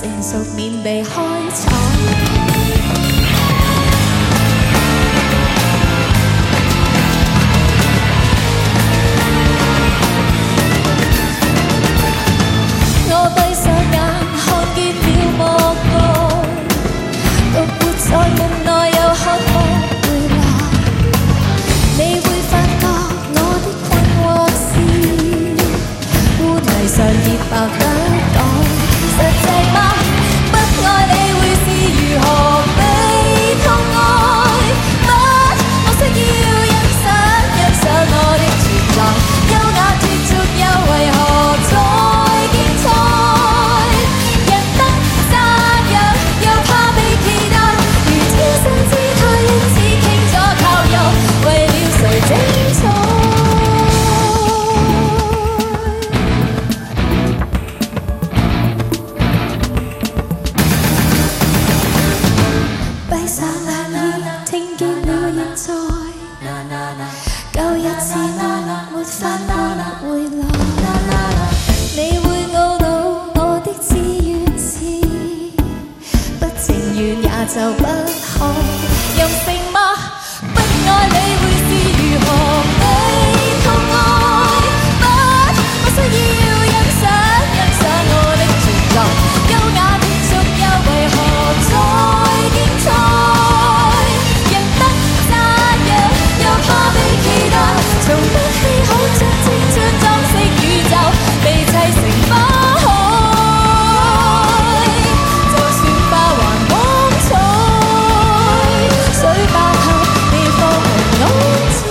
成熟面被開採。我閉上眼，看見了幕外，獨活在夢內，又渴望回來。你會發覺我的困惑是污泥上潔白得改，實際嗎？不愛你會是如何被痛愛？不，我需要欣賞我的存在，優雅脫俗又為何再精彩？人得讚揚，又怕被期待，如天生姿態，因此傾左靠右，為了誰精彩？閉上眼耳，聽見了現在，舊日自愛沒法換回來。你會懊惱我的志願是不情願也就不可任性嗎？不愛你會是如何被痛愛？不，我需要欣賞我的存在，優雅脫俗又為何再精彩？人得讚揚，又怕被期待，從不稀罕將青春裝飾宇宙，被砌成花海。就算花還光彩，水爆後你放人安在。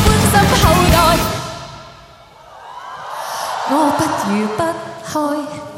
我不如不開。